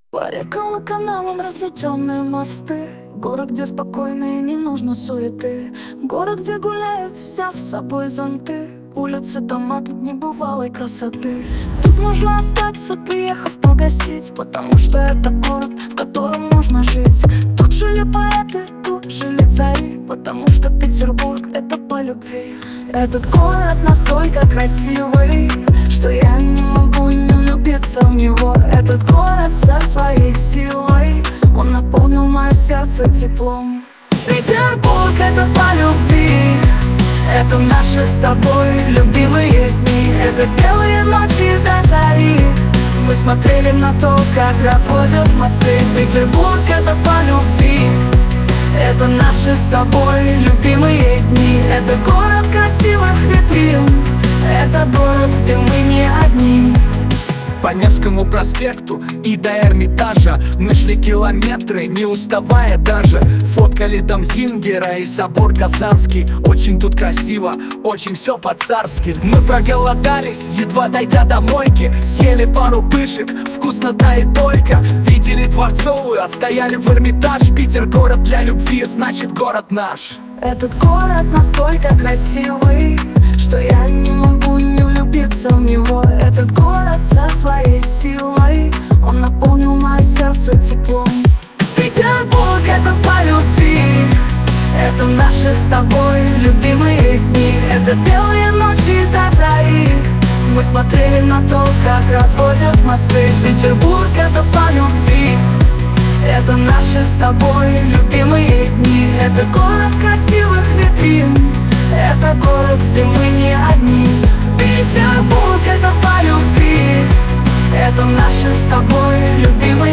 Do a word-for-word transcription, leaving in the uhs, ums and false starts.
По рекам и каналам разлетенные мосты. Город, где спокойно и не нужно суеты. Город, где гуляет, взяв с собой зонты. Улицы, дома, тут небывалой красоты. Тут нужно остаться, приехав погасить, потому что это город, в котором можно жить. Тут жили поэты, тут жили цари, потому что Петербург — это по любви. Этот город настолько красивый, что я не могу не влюбиться в него. Этот город со своей силой, он наполнил мое сердце теплом. Петербург — это по любви, это наши с тобой любимые дни. Это белые ночи до зари, мы смотрели на то, как разводят мосты. Петербург — это по любви, это наши с тобой любимые дни. Это город красивых витрин, это город, где мы не одни. По Невскому проспекту и до Эрмитажа мы шли километры, не уставая даже. Фоткали дом Зингера и собор Казанский. Очень тут красиво, очень все по-царски. Мы проголодались, едва дойдя до мойки. Съели пару пышек, вкусно да и только. Видели Дворцовую, отстояли в Эрмитаж. Питер — город для любви, значит город наш. Этот город настолько красивый, что я не могу не влюбиться в него. Этот город со своей силой, он наполнил мое сердце теплом. Петербург — это по любви, это наши с тобой любимые дни. Это белые ночи до зари, мы смотрели на то, как разводят мосты. Петербург — это по любви, это наши с тобой любимые дни. Это город красивых витрин, это город, где мы не одни. Петербург — это по любви, это наши с тобой любимые